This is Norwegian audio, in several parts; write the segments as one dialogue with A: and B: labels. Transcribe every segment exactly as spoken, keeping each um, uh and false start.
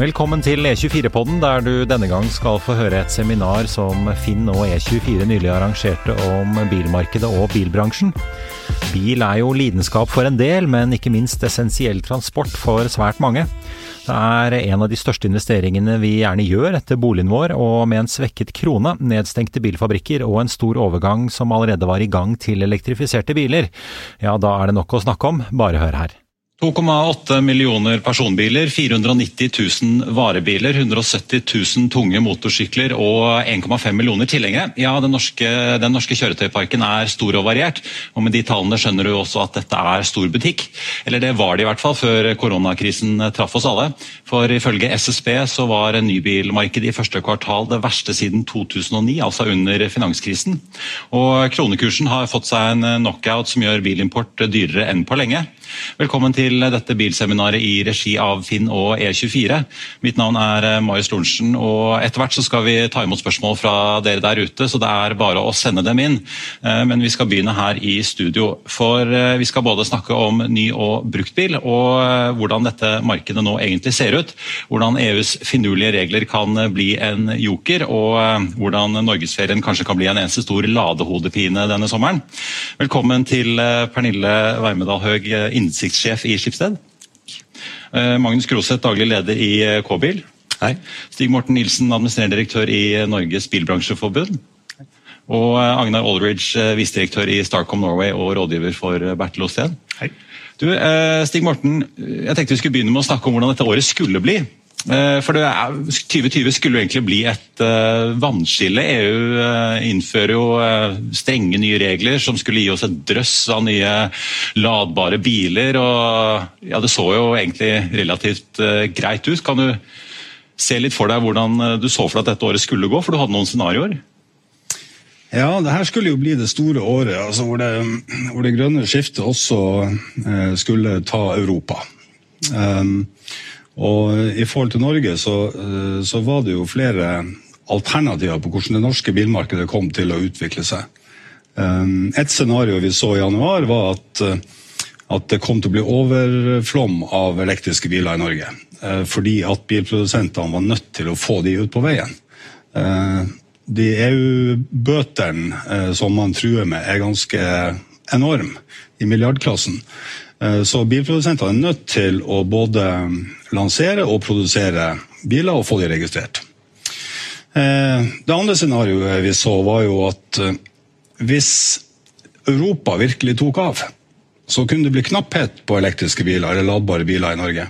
A: Velkommen til E tjuefire-podden, der du denne gang skal få høre et seminar som Finn og E tjuefire nylig arrangerte om bilmarkedet og bilbransjen. Bil er jo lidenskap for en del, men ikke minst essensiell transport for svært mange. Det er en av de største investeringene vi gjerne gjør etter boligen vår, og med en svekket krone, nedstengte bilfabrikker og en stor overgang som allerede var i gang til elektrifiserte biler. Ja, da er det nok å snakke om. Bare hør her. to komma åtte millioner personbiler, fire hundre og nitti tusen varebiler, hundre og sytti tusen tunge motorsykler og en komma fem millioner tilhengere. Ja, den norske, den norske kjøretøyparken er stor og variert, og med de tallene skjønner du også at dette er stor butikk. Eller det var det i hvert fall før koronakrisen traff oss alle. For ifølge S S B så var nybilmarkedet i første kvartal det verste siden to tusen og ni, altså under finanskrisen. Og kronekursen har fått seg en knockout som gjør bilimport dyrere enn på lenge. Velkommen til dette bilseminaret i regi av Finn og E tjuefire. Mitt navn er Marius Lorentzen, og etter hvert så skal vi ta imot spørsmål fra dere der ute, så det er bare å sende dem inn. Men vi skal begynne her i studio, for vi skal både snakke om ny og bruktbil, og hvordan dette markedet nå egentlig ser ut, hvordan E U's finurlige regler kan bli en joker, og hvordan Norgesferien kanskje kan bli en eneste stor ladehodepine denne sommeren. Velkommen til Pernille Wermedal Høeg, innsiktssjef i Schibsted. Magnus Kroseth, daglig leder i K-bil.
B: Hei.
A: Stig Morten Nilsen, administrerende direktør i Norges Bilbransjeforbund. Og Agnar Aldridge, visedirektør i Starcom Norway og rådgiver for Bertel Osten.
B: Hei.
A: Du, Stig Morten, jeg tenkte vi skulle begynne med å snakke om hvordan dette året skulle bli. For det er, tjue tjue skulle jo egentlig bli et uh, vannskille. E U uh, innfører jo uh, strenge nye regler som skulle gi oss et drøss av nye ladbare biler, og ja, det så jo egentlig relativt uh, greit ut. Kan du se litt for deg hvordan uh, du så for deg at dette året skulle gå, for du hadde noen scenarioer?
B: Ja, det her skulle jo bli det store året, altså hvor, det, hvor det grønne skiftet også uh, skulle ta Europa. Um, Og i forhold til Norge så, så var det jo flere alternativer på hvordan det norske bilmarkedet kom til å utvikle seg. Et scenario vi så i januar var at, at det kom til å bli overflom av elektriske biler i Norge, fordi at bilprodusentene var nødt til å få de ut på veien. De E U-bøtene som man truer med er ganske enorm i milliardklassen. Så bilprodusentene er nødt til å både lansere og produsere biler og få de registrert. Det andre scenarioet vi så var jo at hvis Europa virkelig tok av, så kunne det bli knapphet på elektriske biler eller ladbare biler i Norge.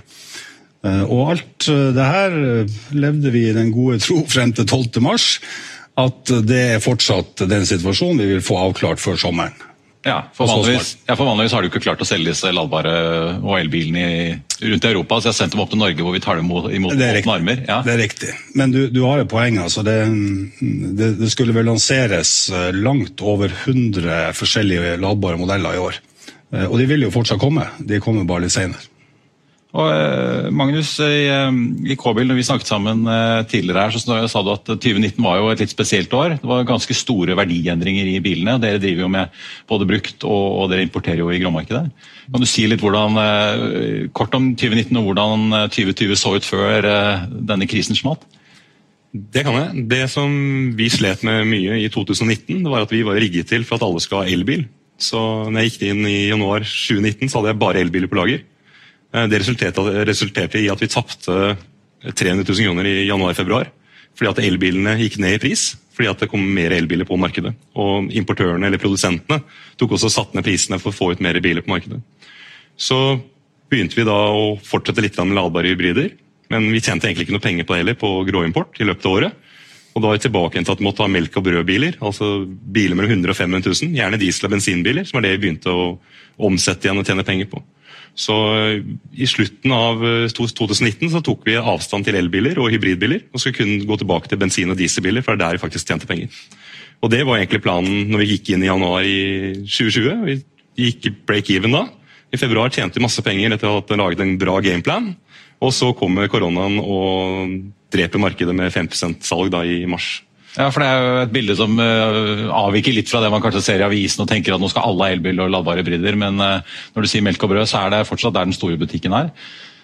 B: Og alt det her levde vi i den gode tro frem til tolvte mars, at det er fortsatt den situasjonen vi vil få avklart før sommeren.
A: Ja, for vanligvis, ja, for vanligvis har du ikke klart å selge disse ladbare og elbilene rundt i Europa, så jeg har sendt dem opp til Norge hvor vi tar dem imot, imot
B: det er
A: armer. Ja.
B: Det er riktig, men du, du har et poeng, altså det, det, det skulle vel lanseres langt over hundre forskjellige ladbare modeller i år, og de vil jo fortsatt komme, de kommer bare litt senere.
A: Og Magnus, i, i K-bil, når vi snakket sammen tidligere her, så sa du at tjue nitten var jo et litt spesielt år. Det var ganske store verdiendringer i bilene. Dere driver jo med både brukt, og, og dere importerer jo i gråmarkedet. Kan du si litt hvordan, kort om tjue nitten og hvordan tjue tjue så ut før denne krisen smalt?
C: Det kan jeg. Det som vi slet med mye i to tusen og nitten, det var at vi var rigget til for at alle skal ha elbil. Så når jeg gikk inn i januar tjue nitten, så hadde jeg bare elbiler på lager. Det resulterte, resulterte i at vi tappte tre hundre tusen kroner i januar-februar, fordi at elbilene gikk ned i pris, fordi at det kom mer elbiler på markedet. Og importørene eller produsentene tok også satt ned prisene for å få ut mer biler på markedet. Så begynte vi da å fortsette litt med ladbare hybrider, men vi tjente egentlig ikke noe penger på det heller på gråimport i løpet av året. Og da er vi tilbake til at vi måtte ha melk- og brødbiler, altså biler mellom hundre og fem hundre tusen, gjerne diesel- og bensinbiler, som er det vi begynte å omsette igjen og tjene penger på. Så i slutten av to tusen nitten så tok vi avstand til elbiler og hybridbiler, og skulle kun gå tilbake til bensin- og dieselbiler, for det er der vi faktisk tjente penger. Og det var egentlig planen når vi gikk inn i januar i tjue tjue. Vi gikk break-even da. I februar tjente vi masse penger etter å ha laget en bra gameplan, og så kommer koronaen og dreper markedet med fem prosent salg da i mars.
A: Ja, for det er jo et bilde som uh, avviker litt fra det man kanskje ser i avisen og tenker at nå skal alle ha elbil og ladbare hybrider, men uh, når du sier melk og brød, så er det fortsatt der den store butikken er.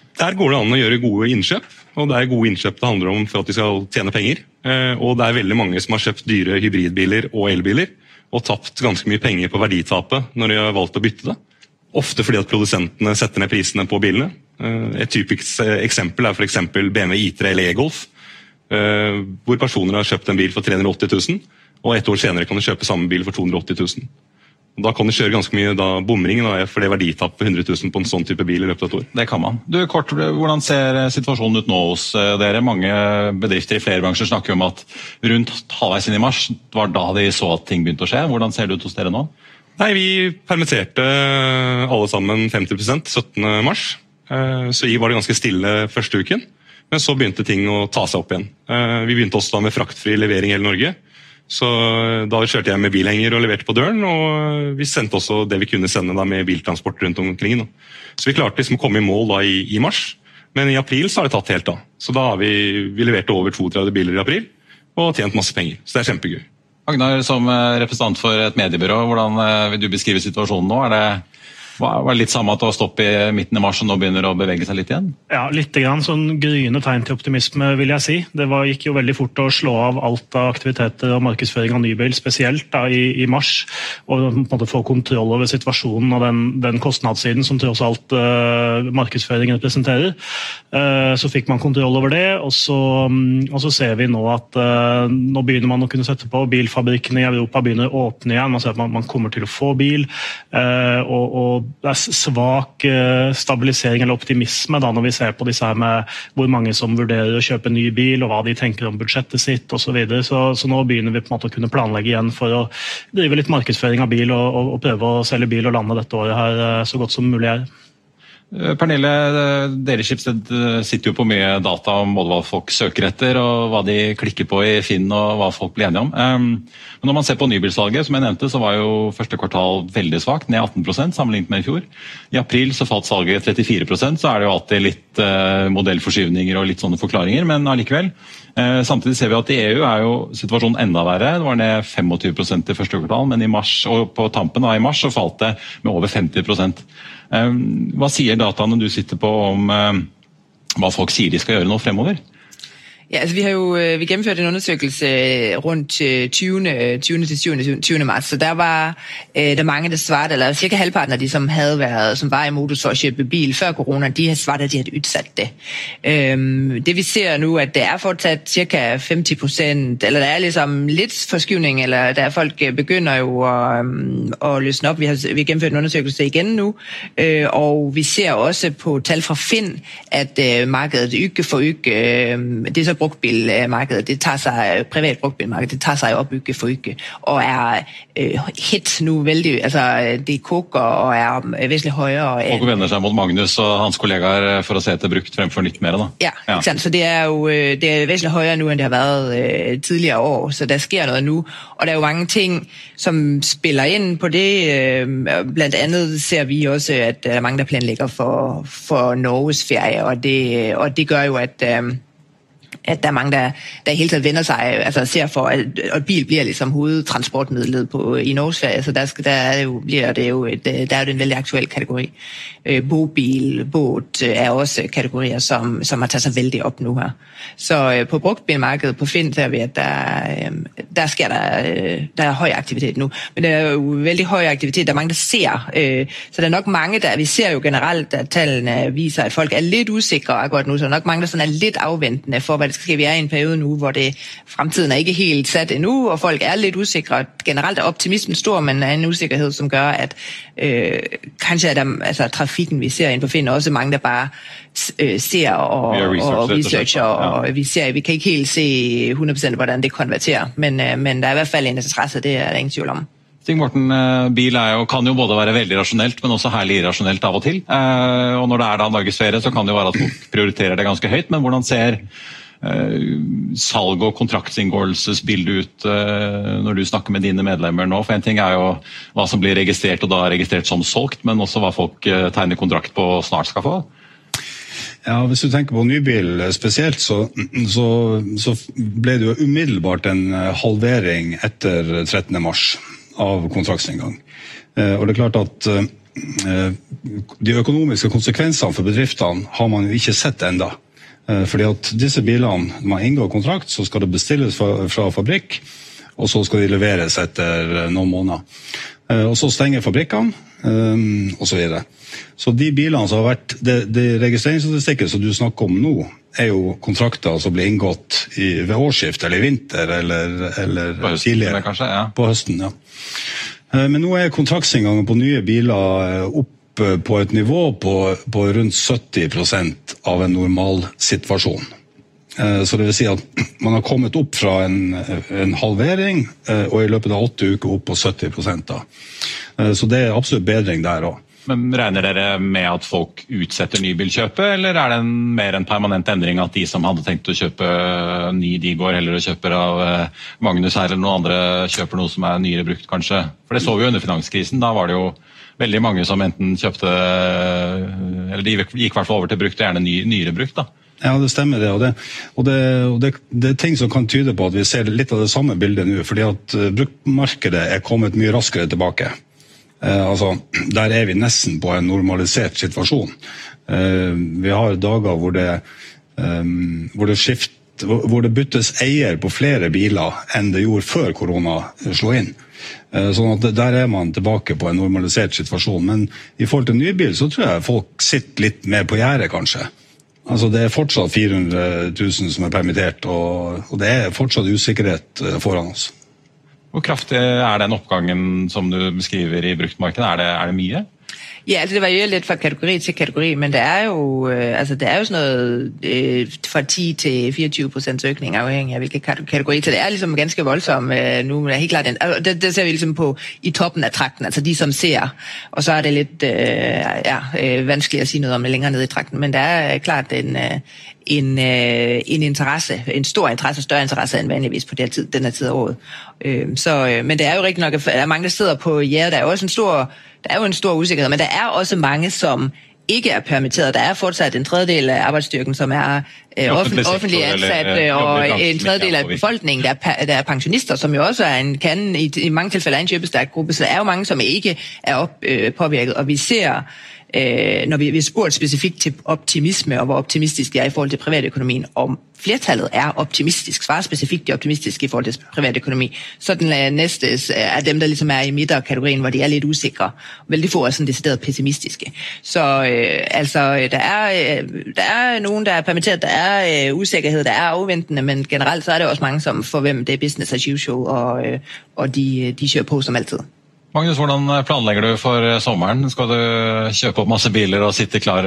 C: Der går det an å gjøre gode innkjøp, og det er gode innkjøp det handler om for at de skal tjene penger. Og det er veldig mange som har kjøpt dyre hybridbiler og elbiler, og tapt ganske mye penger på verditapet når de har valgt å bytte det. Ofte fordi at produsentene setter ned prisene på bilene. Et typisk eksempel er for eksempel B M W i tre eller e-Golf, hvor personer har kjøpt en bil for tre hundre og åtti tusen, og et år senere kan de kjøpe samme bil for to hundre og åtti tusen. Da kan de kjøre ganske mye da, bomring, da, for det verditapp på hundre tusen på en sånn type bil i løpet av et år.
A: Det kan man. Du, kort, hvordan ser situasjonen ut nå hos dere? Mange bedrifter i flere bransjer snakker om at rundt halvveis inn i mars var da de så at ting begynte å skje. Hvordan ser det ut hos dere nå?
C: Nei, Vi permitterte alle sammen femti prosent syttende mars, så i var det ganske stille første uken. Men så begynte ting å ta seg opp igjen. Vi begynte også da med fraktfri levering i hele Norge. Så da kjørte jeg med bilhenger og leverte på døren, og vi sendte også det vi kunne sende da med biltransport rundt omkring. Da. Så vi klarte liksom å komme i mål da i, i mars, men i april så har det tatt helt av. Så da har vi, vi leverte over trettito biler i april, og tjent masse penger. Så det er kjempegøy.
A: Agnar, som representant for et mediebyrå, hvordan vil du beskrive situasjonen nå? Er det Var det litt samme at det var stopp i midten av mars og nå begynner å bevege seg litt igjen?
D: Ja, litt grann sånn gryende tegn til optimisme, vil jeg si. Det var, gikk jo veldig fort å slå av alt av aktiviteter og markedsføring av nybil, spesielt da i, i mars, og på en måte få kontroll over situasjonen og den, den kostnadssiden som tross alt uh, markedsføring representerer. Uh, så fikk man kontroll over det, og så, um, og så ser vi nå at uh, nå begynner man å kunne sette på. Bilfabrikkene i Europa begynner å åpne igjen. Man ser at man, man kommer til å få bil, uh, og, og det er svak stabilisering eller optimisme da når vi ser på disse her med hvor mange som vurderer å kjøpe ny bil og hva de tenker om budsjettet sitt og så videre. Så, så nå begynner vi på en måte å kunne planlegge igjen for å drive litt markedsføring av bil og, og, og prøve å selge bil og lande dette året her så godt som mulig er.
A: Pernille, dere Schibsted sitter jo på mye data om både hva folk søker etter og hva de klikker på i Finn og hva folk blir enige om. Men når man ser på nybilsalget, som jeg nevnte, så var jo første kvartal veldig svagt, ned atten prosent sammenlignet med i fjor. I april så falt salget trettifire prosent, så er det jo alltid litt modellforskyvninger og litt sånne forklaringer, men allikevel. Samtidig ser vi at i E U er jo situasjonen enda verre. Det var ned tjuefem prosent i første kvartal, men i mars, og på tampen av i mars så falt det med over femti prosent. Hva sier dataene du sitter på om hva folk sier de skal gjøre nå fremover?
E: Ja, altså vi har jo vi gennemført en undersøgelse rundt tyvende til syvende marts, så der var øh, der mange, der svarte, eller cirka halvparten af de, som havde været, som var i modus for at købe bil før corona, de havde svaret, at de havde udsat det. Øhm, det vi ser nu, at det er fortsat cirka femti procent, eller der er ligesom lidt forskydning, eller der folk begynder jo at, um, at løsne op. Vi har, vi har gennemført en undersøgelse igen nu, øh, og vi ser også på tal fra Finn, at øh, markedet ykke for ykke, øh, det er så brugtbilmarkedet, det tager sig, privat brugtbilmarkedet, det tager sig op ykke for ykke, og er øh, hit nu vældig, altså det koker og er væsentligt højere.
A: Folk vender sig mod Magnus og hans kollegaer for at se etter brukt frem for nytt mere, da.
E: Ja, ja. Ikke sant? Så det er jo det er væsentligt højere nu, end det har været øh, tidligere år, så der sker noget nu, og der er jo mange ting, som spiller ind på det. Øh, blandt andet ser vi også, at der er mange, der planlægger for, for Norges ferie, og det, og det gør jo, at øh, at der er mange, der, der hele tiden vender sig, altså ser for, at, at bil bliver ligesom hovedtransportmidlet på, i Norges ferie, så der, skal, der er jo, bliver det jo et, der er jo en veldig aktuel kategori. Øh, bobil, båt er også kategorier, som, som har taget sig vældig op nu her. Så øh, på brugtbilmarkedet på Finn ser vi, at der, øh, der sker der, øh, der er høj aktivitet nu, men der er jo vældig høj aktivitet, der er mange, der ser, øh, så der er nok mange, der, vi ser jo generelt, at tallene viser, at folk er lidt usikre akkurat nu, så der er nok mange, der sådan er lidt afventende for, hvad det skal vi er i en periode nu, hvor det fremtiden er ikke helt sat endnu, og folk er lidt usikre. Generelt er optimismen stor, men er en usikkerhed, som gør, at øh, kanskje er der, altså trafikken, vi ser ind på Finn, også mange, der bare øh, ser og, research, og researcher, og, og vi ser, vi kan ikke helt se hundrede procent, hvordan det konverterer, men, øh, men der er i hvert fald en interesse, det er der ingen tvivl om.
A: Stig Morten, bil er jo, kan jo både være veldig rasjonelt, men også herlig irrasjonelt av og til. Og når det er da norgesferie, så kan det jo være at folk prioriterer det ganske høyt, men hvordan ser Uh, salg- og kontraktsinngåelsesbildet ut uh, når du snakker med dine medlemmer nå? For en ting er jo hva som blir registrert og da registrert som solgt, men også hva folk uh, tegner kontrakt på og snart skal få.
B: Ja, hvis du tenker på nybil spesielt, så, så, så ble det jo umiddelbart en halvering etter trettende mars av kontraktsingang. Uh, og det er klart at uh, de økonomiske konsekvensene for bedriftene har man jo ikke sett enda. Fordi at disse bilene, når man inngår kontrakt, så skal det bestilles fra, fra fabrikk, og så skal de leveres etter noen måneder. Og så stenger fabrikkene, og så videre. Så de bilene som har vært, det, det registreringsstatistikket som du snakker om nå, er jo kontrakter som blir inngått i, ved årsskift, eller i vinter, eller, eller
A: på høsten,
B: tidligere.
A: Kanskje, ja.
B: På høsten, ja. Men nå er kontraktsingangen på nye biler opp på et nivå på, på rundt sytti prosent av en normal situasjon. Så det vil si at man har kommet opp fra en, en halvering, og i løpet av åtte uker opp på sytti prosent da. Så det er absolutt bedring der også.
A: Men regner dere med at folk utsetter nybilkjøpet, eller er det en, mer en permanent endring at de som hadde tenkt å kjøpe ny, de går heller og kjøper av Magnus her, eller noen andre kjøper noe som er nyere brukt kanskje? For det så vi jo under finanskrisen, da var det jo veldig mange som enten kjøpte, eller de gikk i hvert fall over til brukt, og gjerne ny, nyere brukt da.
B: Ja, det stemmer det, og, det, og, det, og det, det er ting som kan tyde på at vi ser litt av det samme bildet nå, fordi at bruktmarkedet er kommet mye raskere tilbake. Eh, altså, der er vi nesten på en normalisert situasjon. Eh, vi har dager hvor det, eh, hvor det skift, hvor det byttes eier på flere biler enn det gjorde før korona slo inn. Sånn at der er man tilbake på en normalisert situasjon, men i forhold til nybil så tror jeg folk sitter litt mer på gjerdet kanskje. Altså det er fortsatt fire hundre tusen som er permittert, og, og det er fortsatt usikkerhet foran oss.
A: Hvor kraftig er den oppgangen som du beskriver i bruktmarkedet? Er det, er det mye?
E: Ja, altså det varierer lidt fra kategori til kategori, men det er jo, øh, altså det er jo sådan noget øh, fra ti til fireogtyve procent økning, afhængig af hvilke kategori. Så det er ligesom ganske voldsomt øh, nu, men er helt klart, den, altså det, det ser vi ligesom på i toppen af trakten, altså de som ser, og så er det lidt øh, ja, øh, vanskeligt at sige noget om det længere nede i trakten, men der er øh, klart en, øh, en, øh, en interesse, en stor interesse, større interesse end vanligvis på den her tid, den her tid af året. Øh, så, øh, men det er jo rigtig nok, at der er mange, der sidder på, ja, der er jo også en stor, der er jo en stor usikkerhed, men der er også mange, som ikke er permitteret. Der er fortsat en tredjedel af arbejdsstyrken, som er øh, offentlig, offentlig ansat, eller, øh, og en tredjedel af befolkningen, der er, der er pensionister, som jo også er en, kan i, i mange tilfælde er en købestærk gruppe, så der er jo mange, som ikke er op, øh, påvirket, og vi ser, øh, når vi, vi spurgt specifikt til optimisme, og hvor optimistisk det er i forhold til privatøkonomien, om flertallet er optimistisk, svarer specifikt de optimistiske i forhold til privatøkonomi, så den næste er dem, der ligesom er i midterkategorien, hvor de er lidt usikre, vældig få er sådan decideret pessimistiske. Så øh, altså, der er, øh, der er nogen, der er permitteret, der er øh, usikkerhed, der er afventende, men generelt så er det også mange, som for hvem det er business as usual, og, øh, og de, de kører på som altid.
A: Magnus, hvordan planlegger du for sommeren? Skal du kjøpe opp masse biler og sitte klar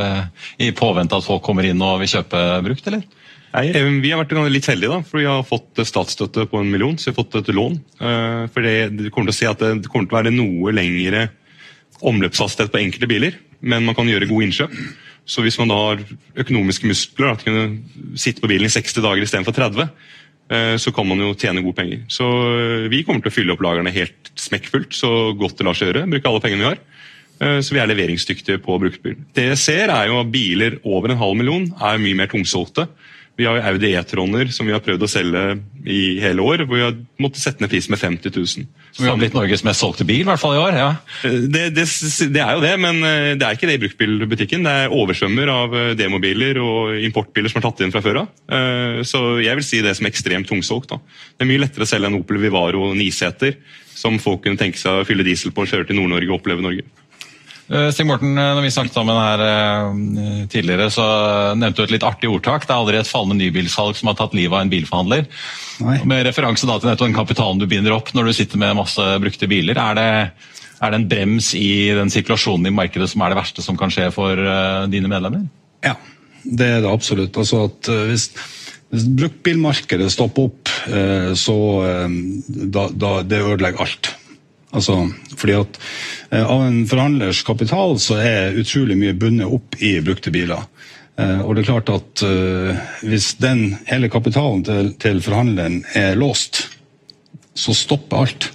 A: i påvente at folk kommer inn og vil kjøpe brukt, eller?
C: Nei, vi har vært litt heldige da, for vi har fått statsstøtte på en million, så vi har fått et lån. For det kommer til å si at det kommer til å være noe lengre omløpshastighet på enkelte biler, men man kan gjøre gode innkjøp. Så hvis man da har økonomiske muskler, at kunne sitte på bilen i seksti dager i stedet for tretti, så kan man jo tjene gode penger. Så vi kommer til å fylle opp lagrene helt smekkfullt, så godt det lar seg gjøre, bruke alle pengene vi har. Så vi er leveringsdyktige på bruktbil. Det jeg ser er jo at biler over en halv million er mye mer tungsolgte. Vi har jo Audi e-troner som vi har prøvd å selge i hele år, hvor vi har måttet sette ned prisen med femti tusen.
A: Som vi har blitt Norges mest solgte bil, i hvert fall i år, ja.
C: Det, det, det er jo det, men det er ikke det i bruktbilbutikken. Det er oversvømmer av demobiler og importbiler som er tatt inn fra før av. Så jeg vil si det som ekstremt tungsolgt da. Det er mye lettere å selge en Opel Vivaro niseter, som folk kunne tenke seg å fylle diesel på og kjøre til Nord-Norge og oppleve Norge.
A: Stig Morten, når vi snakket sammen her tidligere, så nevnte du et litt artig ordtak. Det er aldri et fallende nybilsalg som har tatt livet av en bilforhandler. Nei. Med referanse da til nettopp den kapitalen du binder opp når du sitter med masse brukte biler. Er det, er det en brems i den sirkulasjonen i markedet som er det verste som kan skje for uh, dine medlemmer?
B: Ja, det er det absolutt. Altså at uh, hvis, hvis bruktbilmarkedet stopper opp, uh, så uh, da, da det ødelegger alt. Altså, fordi at eh, av en forhandlers kapital så er utrolig mye bundet opp i brukte biler. Eh, og det er klart at eh, hvis den hele kapitalen til, til forhandleren er låst, så stopper alt.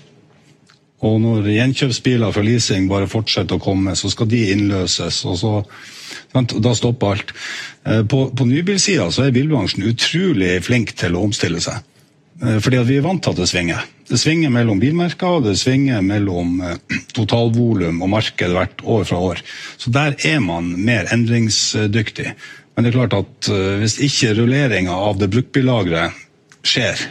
B: Og når gjenkjøpsbiler fra leasing bare fortsetter å komme, så skal de innløses, og så, sant, da stopper alt. Eh, på, på nybilsiden så er bilbransjen utrolig flink til å omstille seg. Fordi at vi er vant til at det svinger. Det svinger mellom bilmerker, det svinger mellom totalvolum og marked hvert år fra år. Så der er man mer endringsdyktig. Men det er klart at hvis ikke rulleringen av det bruktbillagret skjer,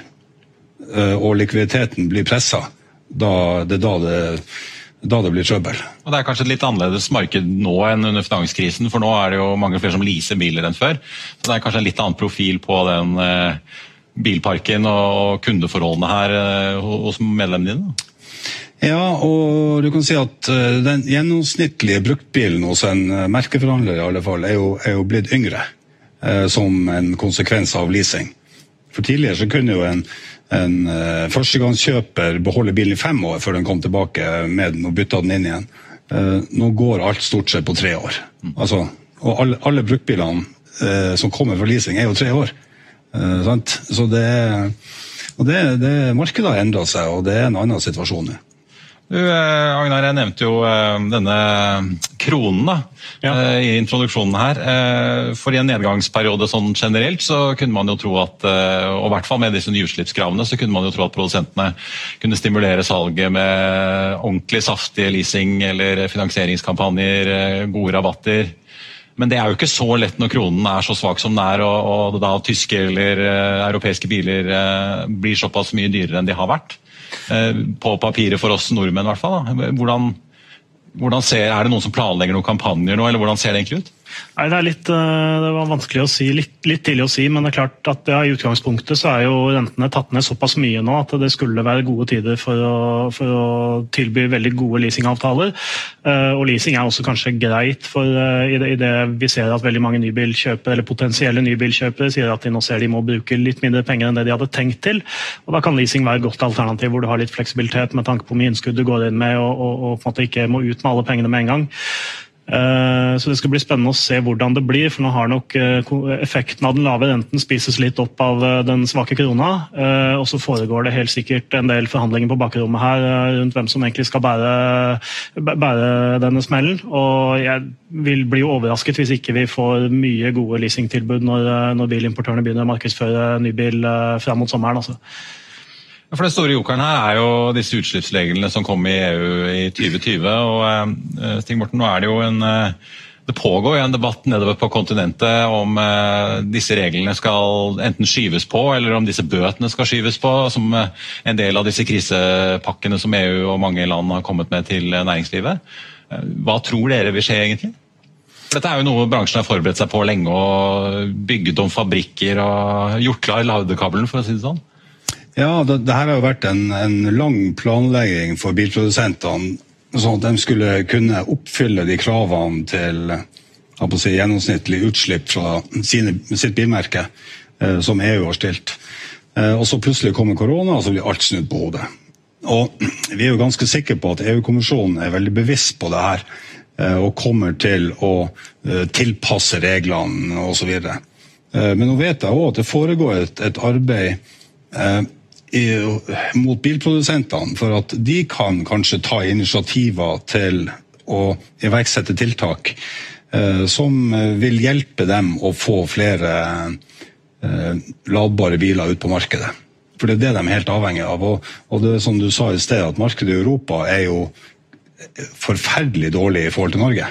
B: og likviditeten blir presset, da, det er da det, da det blir trøbbel.
A: Og det er kanskje et litt annerledes marked nå enn under finanskrisen, for nå er det jo mange flere som leaser biler enn før. Så det er kanskje en litt annen profil på den bilparken og kundeforholdene her hos medlemmene dine?
B: Ja, og du kan si at den gjennomsnittlige bruktbilen hos en merkeforhandler i alle fall er jo, er jo blitt yngre som en konsekvens av leasing. For tidligere så kunne jo en, en førstegangskjøper beholde bilen i fem år før den kom tilbake med den og bytta den inn igjen. Nå går alt stort sett på tre år. Altså, og alle, alle bruktbilene som kommer fra leasing er jo tre år. Uh, sant? Så det, og det, det markedet har endret seg, og det er en annen situasjon.
A: Du, Agnar, jeg nevnte jo denne kronen da, ja. I introduksjonen her. For I en nedgangsperiode sånn generelt så kunne man jo tro at, og I hvert fall med disse nyutslippskravene, så kunne man jo tro at produsentene kunne stimulere salget med ordentlig saftige leasing eller finansieringskampanjer, gode rabatter. Men det er jo ikke så lett når kronen er så svak som den er, og, og da tyske eller uh, europeiske biler uh, blir såpass mye dyrere enn de har vært. Uh, på papiret for oss nordmenn I hvert fall. Da. Hvordan, hvordan ser, er det noen som planlegger noen kampanjer nå, eller hvordan ser det egentlig ut?
D: Nei, det er litt, det var vanskelig å si, litt, litt tidlig å si, men det er klart at ja, I utgangspunktet så er jo rentene tatt ned såpass mye nå at det skulle være gode tider for å, for å tilby veldig gode leasingavtaler. Og leasing er også kanskje greit, for I det, I det vi ser at veldig mange nybilkjøpere, eller potensielle nybilkjøpere, sier at de nå ser de må bruke litt mindre penger enn det de hadde tenkt til. Og da kan leasing være et godt alternativ, hvor du har litt fleksibilitet med tanke på hvor mye innskudd du går inn med, og, og, og på en måte ikke må ut med alle pengene med en gang. Så det skal bli spennende å se hvordan det blir, for nå har nok effekten av den lave renten spises litt opp av den svake krona, og så foregår det helt sikkert en del forhandlinger på bakrommet her rundt hvem som egentlig skal bære, bære denne smellen, og jeg vil bli overrasket hvis ikke vi får mye gode leasingtilbud når, når bilimportørene begynner å markedsføre nybil frem mot sommeren, altså.
A: For den store jokeren her er jo disse utslippsreglene som kom I EU I tjue tjue, og eh, Stig Morten, nå er det jo en, det pågår jo en debatt nedover på kontinentet om eh, disse reglene skal enten skyves på, eller om disse bøtene skal skyves på, som eh, en del av disse krisepakkene som EU og mange land har kommet med til næringslivet. Eh, hva tror dere vil skje egentlig? Dette er jo noe bransjen har forberedt seg på lenge, og bygget om fabrikker og gjort klar ladekabelen, for å si det sånn.
B: Ja, det, det her har jo vært en, en lang planlegging for bilprodusentene, sånn at de skulle kunne oppfylle de kravene til jeg på å si, gjennomsnittlig utslipp fra sine, sitt bilmerke, eh, som EU har stilt. Eh, og så plutselig kommer korona, og så blir alt snudd på hodet. Og vi er jo ganske sikre på at EU-kommisjonen er veldig bevisst på det her, eh, og kommer til å eh, tilpasse reglene og så videre. Eh, men nå vet jeg også at det foregår et, et arbeid eh, I, mot bilprodusentene, for at de kan kanskje ta initiativer til å iverksette tiltak eh, som vil hjelpe dem å få flere eh, ladbare biler ut på markedet. For det er det de er helt avhengig av. Og, og det som du sa I sted, at markedet I Europa er jo forferdelig dårlig I forhold til Norge.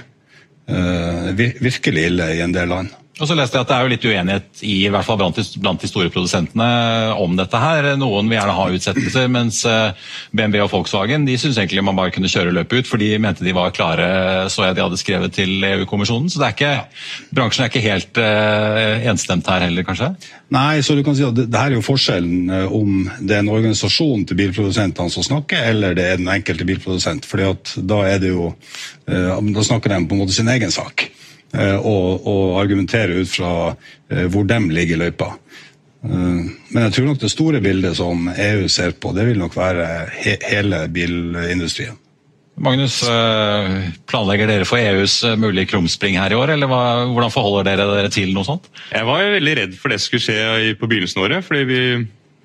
B: Eh, virkelig ille I en del land.
A: Og så leste jeg at det er jo litt uenighet I, I hvert fall blant de, blant de store produsentene om dette her. Noen vil gjerne ha utsettelser, mens B M W og Volkswagen, de synes egentlig man bare kunne kjøre løpet ut, for de mente de var klare, så jeg de hadde skrevet til EU-kommisjonen. Så det er ikke, bransjen er ikke helt uh, enstemt her heller, kanskje?
B: Nei, så du kan si at det, det her er jo forskjellen om det er en organisasjon til bilprodusentene som snakker, eller det er den enkelte bilprodusent, fordi at da er det jo, uh, da snakker de på en måte sin egen sak. Og, og argumentere ut fra uh, hvor de ligger I løypa. Uh, men jeg tror nok det store bildet som EU ser på, det vil nok være he hele bilindustrien.
A: Magnus, uh, planlegger dere for EUs mulige krumspring her I år, eller hva, hvordan forholder dere dere til noe sånt?
C: Jeg var veldig redd for det skulle skje på begynnelsen av året, fordi vi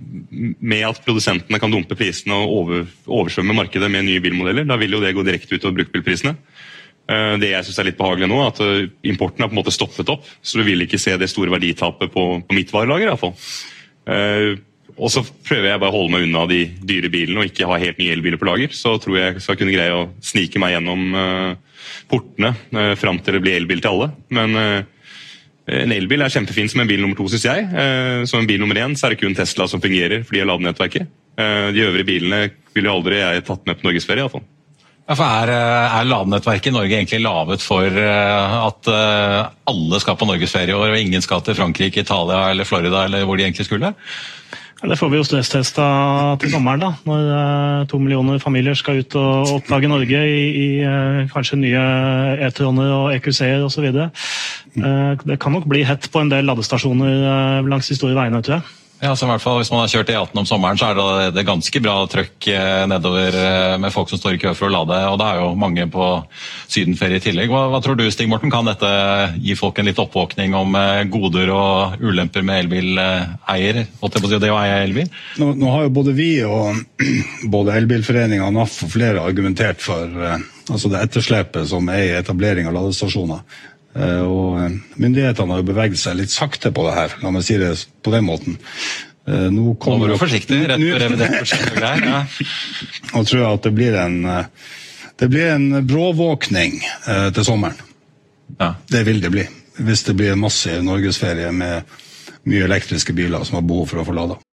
C: med at produsentene kan dumpe prisene og over, oversvømme markedet med nye bilmodeller, da vil jo det gå direkte ut av bruktbilprisene. Det jeg synes er litt behagelig nå, at importen har på en måte stoppet opp, så du vil ikke se det store verditapet på, på mitt varelager I hvert fall. Og så prøver jeg bare å holde meg unna de dyre bilene og ikke ha helt nye elbiler på lager. Så tror jeg jeg skal kunne greie å snike meg gjennom uh, portene uh, fram til det blir elbil til alle. Men uh, en elbil er kjempefin som en bil nummer to, synes jeg. Uh, som en bil nummer én så er det kun Tesla som fungerer fordi jeg lader nettverket. Uh, de øvrige bilene ville aldri jeg tatt med på Norgesferie i hvert fall.
A: Ja, for er, er ladenettverket i Norge egentlig lavet for at alle skal på Norgesferie og ingen skal til Frankrike, Italia eller Florida eller hvor de egentlig skulle?
D: Ja, det får vi jo stresstesta til sommeren da, når uh, to millioner familier skal ut og oppdage Norge i, i uh, kanskje nye e-troner og E Q C-er og så videre. Uh, det kan nok bli hett på en del ladestasjoner uh, langs de store veiene, tror jeg.
A: Ja, så i hvert fall hvis man har kjørt E atten om sommeren, så er det, det ganske bra trøkk nedover med folk som står i kø for å lade, og det er jo mange på sydenferie i tillegg. Hva, hva tror du, Stig Morten, kan dette gi folk en litt oppvåkning om goder og ulemper med elbileier, holdt jeg på å si, det å eie elbil? Nå,
B: nå har jo både vi og både Elbilforeningen og N A F og flere argumentert for altså det etterslepet som er i etablering av ladestasjoner. Og myndighetene har jo beveget seg litt sakte på det her, la meg si det på den måten. Nå kommer
A: Nå var du forsiktig, rett på revidert budsjett og greier. Ja.
B: Nå tror jeg at det blir en, det blir en bråvåkning til sommeren. Ja. Det vil det bli, hvis det blir en massiv Norgesferie med mye elektriske biler som har behov for å få lada.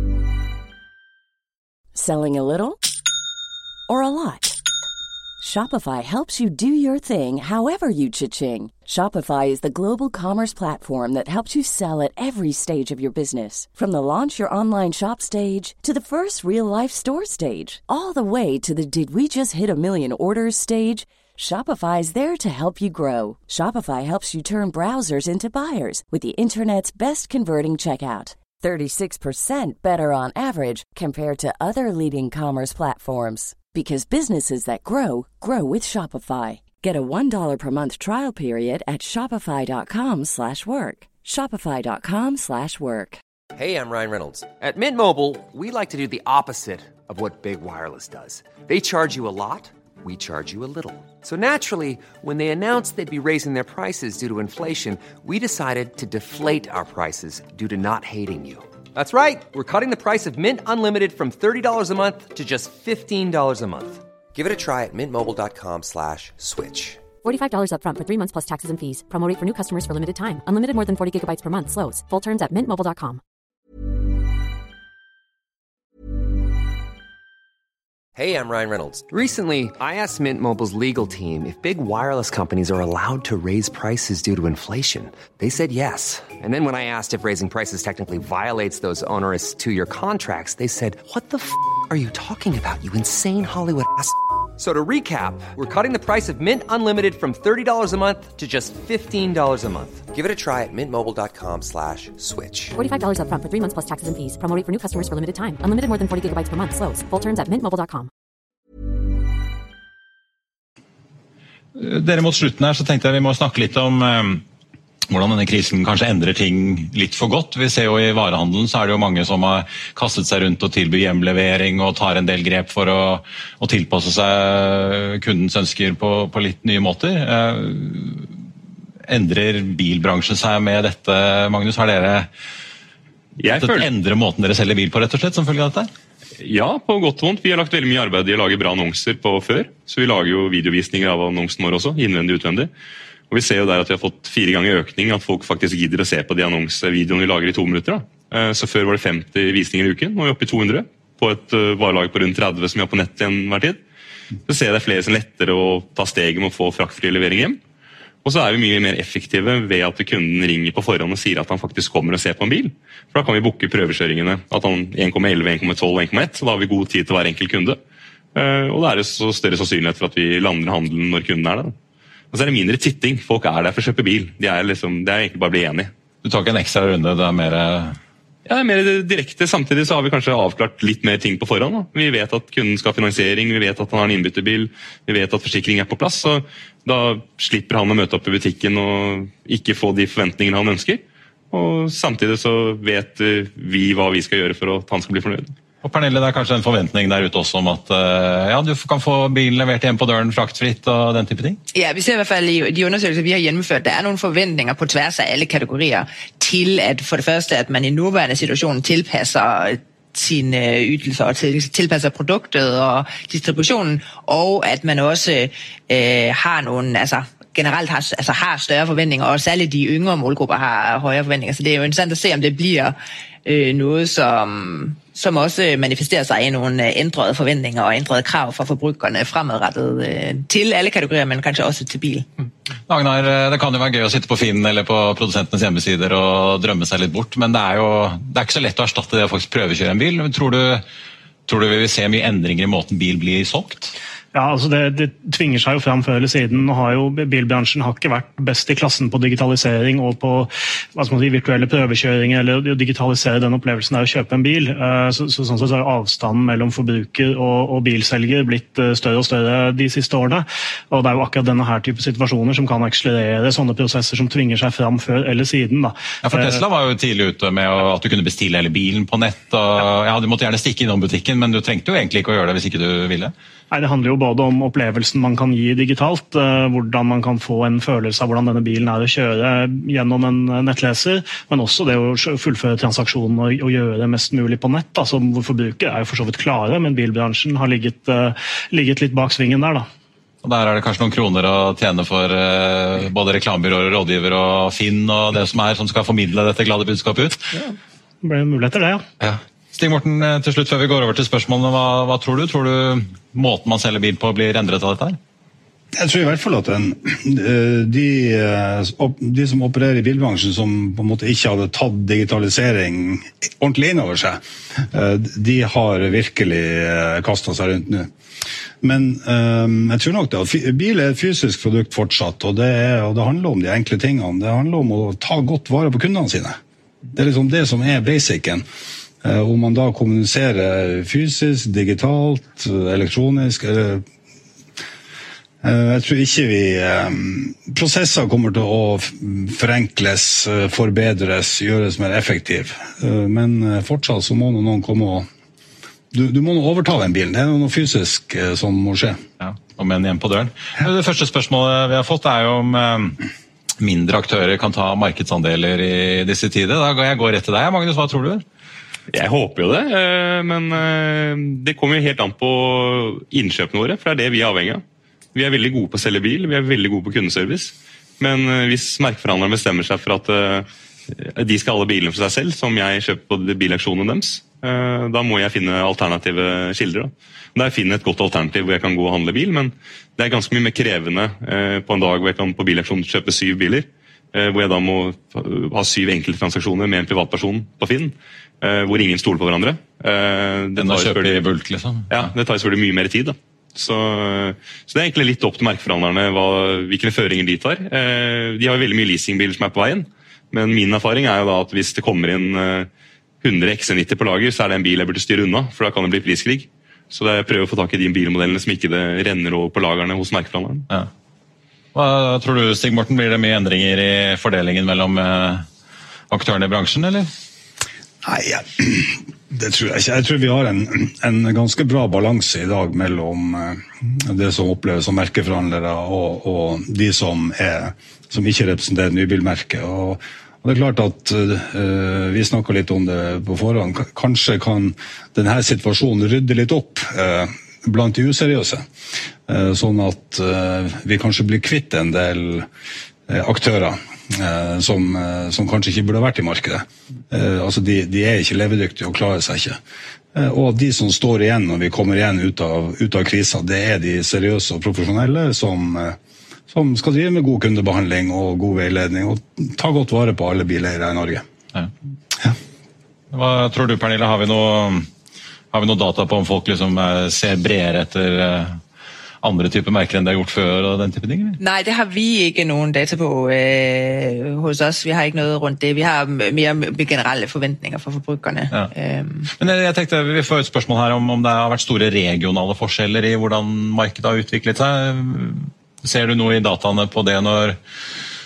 F: Selling a little or a lot? Shopify helps you do your thing however you cha-ching. Shopify is the global commerce platform that helps you sell at every stage of your business. From the launch your online shop stage to the first real-life store stage, all the way to the did we just hit a million orders stage. Shopify is there to help you grow. Shopify helps you turn browsers into buyers with the internet's best converting checkout. thirty-six percent better on average compared to other leading commerce platforms. Because businesses that grow, grow with Shopify. Get a one dollar per month trial period at shopify.com slash work. Shopify.com slash work.
G: Hey, I'm Ryan Reynolds. At Mint Mobile, we like to do the opposite of what Big Wireless does. They charge you a lot, we charge you a little. So naturally, when they announced they'd be raising their prices due to inflation, we decided to deflate our prices due to not hating you. That's right. We're cutting the price of Mint Unlimited from thirty dollars a month to just fifteen dollars a month. Give it a try at mintmobile.com slash switch.
H: forty-five dollars up front for three months plus taxes and fees. Promo rate for new customers for limited time. Unlimited more than forty gigabytes per month. Slows full terms at mint mobile dot com.
G: Hey, I'm Ryan Reynolds. Recently, I asked Mint Mobile's legal team if big wireless companies are allowed to raise prices due to inflation. They said yes. And then when I asked if raising prices technically violates those onerous two-year contracts, they said, what the f*** are you talking about, you insane Hollywood ass f- So to recap, we're cutting the price of Mint Unlimited from thirty dollars a month to just fifteen dollars a month. Give it a try at mintmobile.com slash switch.
H: forty-five dollars up front for three months plus taxes and fees. Promo rate for new customers for limited time. Unlimited more than forty gigabytes per month. Slows full terms at mint mobile dot com.
A: Dere mot slutten her så tenkte jeg vi må snakke litt om um, hvordan denne krisen kanskje endrer ting litt for godt. Vi ser jo i varehandelen så er det jo mange som har kastet seg rundt og tilbyr hjemlevering og tar en del grep for å, å tilpasse seg kundens ønsker på, på litt nye måter. Uh, endrer bilbransjen seg med dette, Magnus? Har dere
C: Jeg føler...
A: endret måten dere selger bil på rett og slett som følge av dette?
C: Ja, på godt og vondt. Vi har lagt veldig mye arbeid i å lage bra annonser på før, så vi lager jo videovisninger av annonsen vår også, innvendig og utvendig. Og vi ser jo der at vi har fått fire ganger økning, at folk faktisk gidder å se på de annonsevideoene vi lager i to minutter. Da. Så før var det femti visninger i uken, nå er vi oppe i to hundre, på et varelag på rundt tretti som vi har på nett igjen hver tid. Så ser jeg det er flere som lettere å ta steget med å få fraktfri levering hjem. Og så er vi mye mer effektive ved at kunden ringer på forhånd og sier at han faktisk kommer og ser på en bil. For da kan vi booke prøvekjøringene, at han en komma elleve, en komma tolv, en komma ett, så da har vi god tid til hver enkelt kunde. Og da er det så større sannsynlighet for at vi lander handelen når kunden er der. Og så er det mindre titting. Folk er der for å kjøpe bil. De er liksom, det er egentlig bare å bli enig.
A: Du tar ikke en ekstra runde, det er mer...
C: Ja, det er mer direkte. Samtidig så har vi kanskje avklart litt mer ting på forhånd. Da. Vi vet at kunden skal ha finansiering, vi vet at han har en innbytterbil, vi vet at forsikring er på plass, så da slipper han å møte opp i butikken og ikke få de forventningene han ønsker. Og samtidig så vet vi hva vi skal gjøre for at han skal bli fornøyd.
A: Og Pernille, det er kanskje en forventning der ute også om at ja, du kan få bilen levert hjem på døren fraktfritt og den type ting?
E: Ja, vi ser i hvert fall i de undersøgelser, vi har gjennomført, det er noen forventninger på tvers av alle kategorier til at for det første, at man i nåværende situasjon tilpasser sine ytelser og tilpasser produktet og distribusjonen, og at man også øh, har noen, altså generelt har, altså, har større forventninger, og særlig de yngre målgrupper har højere forventninger, så det er jo interessant å se, om det blir øh, noe som, som også manifesterer seg i noen ændrede forventninger og ændrede krav fra forbrukerne fremadrettet øh, til alle kategorier, men kanskje også til bil.
A: Agnar, det kan jo være gøy å sitte på Finn eller på produsentenes hjemmesider og drømme seg litt bort, men det er jo det er ikke så lett å erstatte det å faktisk prøvekjøre en bil. Tror du, tror du vi vil se mye endringer i måten bil blir solgt?
D: Ja, altså det, det tvinger seg jo fram før eller siden. Nå har jo bilbransjen har ikke vært best i klassen på digitalisering og på hva skal man si, virtuelle prøvekjøringer eller å digitalisere den opplevelsen er å kjøpe en bil. Så, så, sånn sett så har avstanden mellom forbruker og, og bilselger blitt større og større de siste årene. Og det er jo akkurat denne her type situasjoner som kan akselerere sånne prosesser som tvinger seg fram før eller siden. Da.
A: Ja, for Tesla var jo tidlig ute med at du kunne bestille hele bilen på nett. Og, ja, du måtte gjerne stikke innom butikken, men du trengte jo egentlig ikke å gjøre det hvis ikke du ville.
D: Nei, Det handler jo både om opplevelsen man kan gi digitalt, eh, hvordan man kan få en følelse av hvordan denne bilen er å kjøre gjennom en nettleser, men også det å fullføre transaksjonen og, og gjøre det mest mulig på nett. Altså, hvor forbruker er jo for så vidt klare, men bilbransjen har ligget, eh, ligget litt bak svingen der, da.
A: Og Der er det kanskje noen kroner å tjene for eh, både reklamebyråer, rådgiver og Finn og det som er som skal formidle dette glade budskapet ut.
D: Ja, det blir muligheter det, ja.
A: ja. Stig Morten, til slutt før vi går over til spørsmålene, hva, hva tror du? Tror du måten man selger bil på blir endret av dette her?
B: Jeg tror i hvert fall at den, de, de som opererer i bilbransjen som på en måte ikke hadde tatt digitalisering ordentlig inn over seg, de har virkelig kastet seg rundt nå. Men jeg tror nok det at bil er et fysisk produkt fortsatt, og det, er, og det handler om de enkle tingene. Det handler om å ta godt vare på kundene sine. Det er liksom det som er basicen. Om man da kommuniserer fysisk, digitalt, elektronisk eller jeg tror ikke vi prosesser kommer til å forenkles, forbedres, gjøres mer effektiv. Men fortsatt så må noen komme og du, du må overta den bilen. Det er noe fysisk som må skje.
A: Ja, og med en hjem på døren. Det første spørsmålet vi har fått er jo om mindre aktører kan ta markedsandeler i disse tider. Da går jeg går rett til deg. Magnus, hva tror du?
C: Jeg håper jo det, men det kommer jo helt an på innkjøpene våre, for det er det vi er avhengig av. Vi er veldig gode på å selge bil, vi er veldig gode på kundeservice, men hvis merkeforhandlerne bestemmer seg for at de skal ha alle bilene for seg selv, som jeg kjøper på bilaksjonen deres, da må jeg finne alternative kilder. Da jeg finner et godt alternativ hvor jeg kan gå og handle bil, men det er ganske mye mer krevende på en dag hvor jeg kan på bilaksjonen kjøpe syv biler, hvor jeg da må ha syv enkle transaksjoner med en privatperson på Finn, hvor ingen stoler på hverandre.
A: Det tar selvfølgelig bulk, liksom.
C: Ja, det tar selvfølgelig mye mer tid, da. Så, så det er egentlig litt opp til markeforhandlerne hva, hvilke føringer de tar. De har veldig mye leasingbiler som er på veien, men min erfaring er jo da at hvis det kommer inn hundre X C nitti på lager, så er det en bil jeg burde styre unna, for da kan det bli priskrig. Så det er prøve å få tak i de bilmodellene som ikke det renner over på lagerne hos markeforhandlerne.
A: Ja. Hva tror du, Stig Morten, blir det mye endringer i fordelingen mellom aktørene i bransjen, eller?
B: Nei, det tror jeg ikke. Jeg tror vi har en, en ganske bra balanse i dag mellom det som oppleves som merkeforhandlere og, og de som, er, som ikke representerer nybilmerket. Og, og det er klart at uh, vi snakket litt om det på forhånd. Kanskje kan denne situasjonen rydde litt opp uh, blant de useriøse, uh, sånn at uh, vi kanskje blir kvitt en del uh, aktører. Eh, som, eh, som kanskje ikke burde vært i markedet. Eh, altså de, de er ikke levedyktige og klarer seg ikke. Eh, og de som står igjen når vi kommer igjen ut av, ut av krisa, det er de seriøse og profesjonelle som, eh, som skal drive med god kundebehandling og god veiledning og ta godt vare på alle bileiere i Norge.
A: Ja. Ja. Hva tror du, Pernille? Har vi noe, har vi noe data på om folk liksom ser bredere etter eh, andre typer merker enn det har gjort før og den type ting?
E: Nei, det har vi ikke noen data på øh, hos oss. Vi har ikke noe rundt det. Vi har mer generelle forventninger for forbrukerne. Ja. Um.
A: Men jeg tenkte, vi får et spørsmål her om, om det har vært store regionale forskjeller i hvordan markedet har utviklet seg. Ser du noe i dataene på det når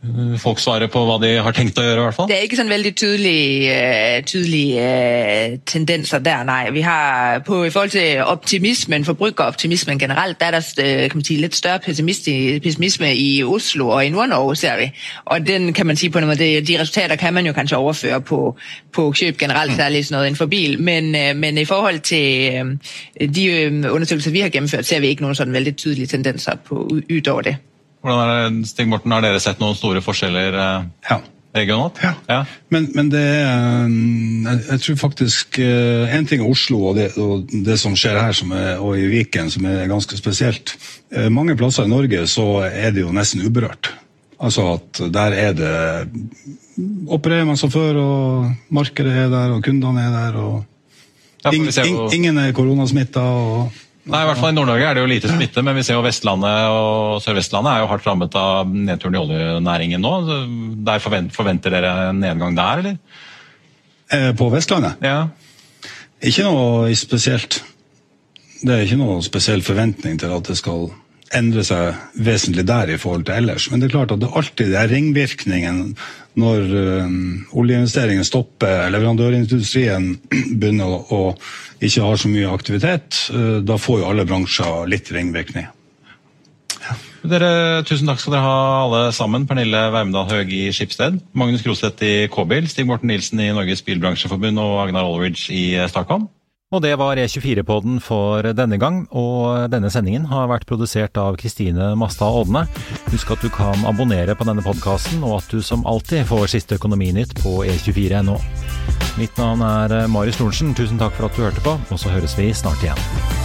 A: folk svarer på hva de har tenkt å gjøre i hvert fall?
E: Det er ikke sådan veldig tydelige, tydelige uh, tendenser der, nej. Vi har på i forhold til optimismen, forbrugeroptimismen generelt, der er der kan man sige, lidt større pessimisme i Oslo og i Nord-Norge, ser vi. Og den kan man sige på noget, de, de resultater kan man jo kanskje overføre på, på køb generelt, særligt sådan noget inden for bil. Men, uh, men i forhold til uh, de uh, undersøgelser, vi har gennemført, ser vi ikke nogen sådan veldig tydelige tendenser på ud over det.
A: Hvordan er det, Stig Morten, har dere sett noen store forskjeller eh,
B: ja.
A: regionalt?
B: Ja, ja. Men, men det er, jeg, jeg tror faktisk, en ting er Oslo og det, og det som skjer her som er, og i Viken som er ganske spesielt. Mange plasser i Norge så er det jo nesten uberørt. Altså at der er det, opererer man som før, og markedet er der, og kundene er der, og ja, ing, ing, ingen er koronasmittet, og
A: Nei, i hvert fall i Nord-Norge er det jo lite smitte, men vi ser jo Vestlandet og Sør-Vestlandet er jo hardt rammet av nedturen i oljenæringen nå. Der forventer dere en nedgang der, eller?
B: Eh, på Vestlandet?
A: Ja.
B: Ikke noe spesielt. Det er ikke noe spesiell forventning til at det skal endre seg vesentlig der i forhold til ellers. Men det er klart at det alltid er ringvirkningen når um, oljeinvesteringen stopper, leverandørindustrien begynner å, å ikke ha så mye aktivitet, uh, da får jo alle bransjer litt ringvirkning.
A: Ja. Dere, tusen takk skal dere ha alle sammen. Pernille Wermedal Høg i Schibsted, Magnus Groseth i K-bil, Stig Morten Nilsen i Norges Bilbransjeforbund og Agnar Olrich i Stockholm. Og det var E tjuefire-podden for denne gang, og denne sendingen har vært produsert av Kristine Mastad Odne. Husk at du kan abonnere på denne podcasten, og at du som alltid får siste økonominytt på e tjuefire punktum no. Mitt navn er Marius Lorentzen, tusen takk for at du hørte på, og så høres vi snart igjen.